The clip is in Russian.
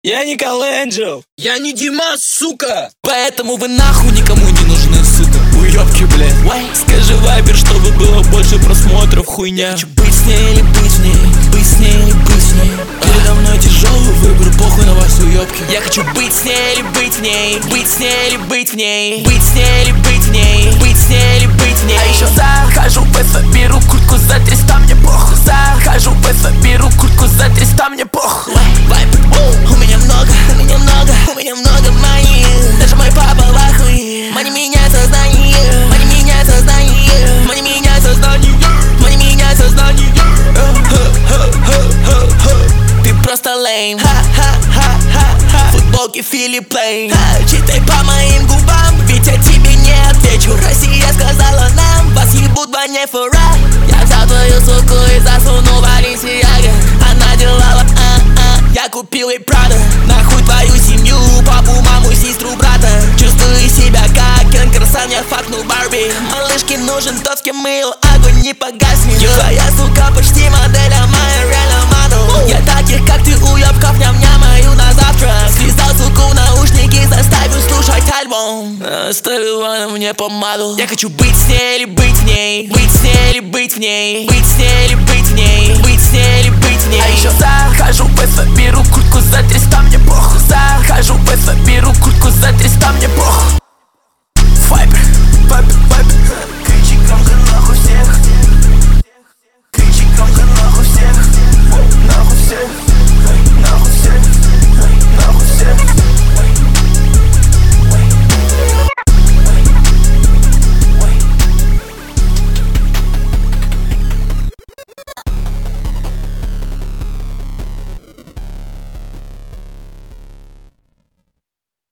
Я не Калэнджел. Я не Димас, сука. Поэтому вы нахуй никому не нужны, сука. Уёбки, блядь. Скажи вайбер, чтобы было больше просмотров, хуйня. Я хочу быть с ней или быть с ней, быть с ней или быть с ней. Передо мной тяжелый выбор, похуй на вас, уёбки. Я хочу быть с ней или быть в ней, быть с ней или быть в ней, быть с ней или быть в ней, быть с ней или быть в ней. А еще захожу в ФС, беру куртку за 300, мне похуй. Захожу в ФС, беру куртку за 300, мне похуй. Вайбер, у меня много, у меня много, у меня много моих. Даже мой папа в ахуе. Мани меняет сознание, мани меняет сознание, мани меняет сознание, мани меняет сознание. Ты просто лейм, футболки Филипп Лейн. Читай по моим губам, ведь я тебе не отвечу. Россия сказала нам, вас ебут в войне фура. Я взял твою суку и засунул в Баленсиаге. Она делала я купил ей Прада. Нахуй твою семью, папу, маму, сестру, брата. Чувствую себя как Кен Красан, я факнул Барби. Малышке нужен тот, с кем мы огонь не погаснет. Твоя сука почти модель, а моя реально модел. Я таких, как ты, уёбков, ням-нямаю на завтрак. Связал суку в наушники, заставил слушать альбом. Оставил она мне помаду. Я хочу быть с ней или быть в ней, быть с ней или быть в ней, быть с ней или быть в ней, быть с ней или быть в ней. А еще захожу в ФС, беру куртку за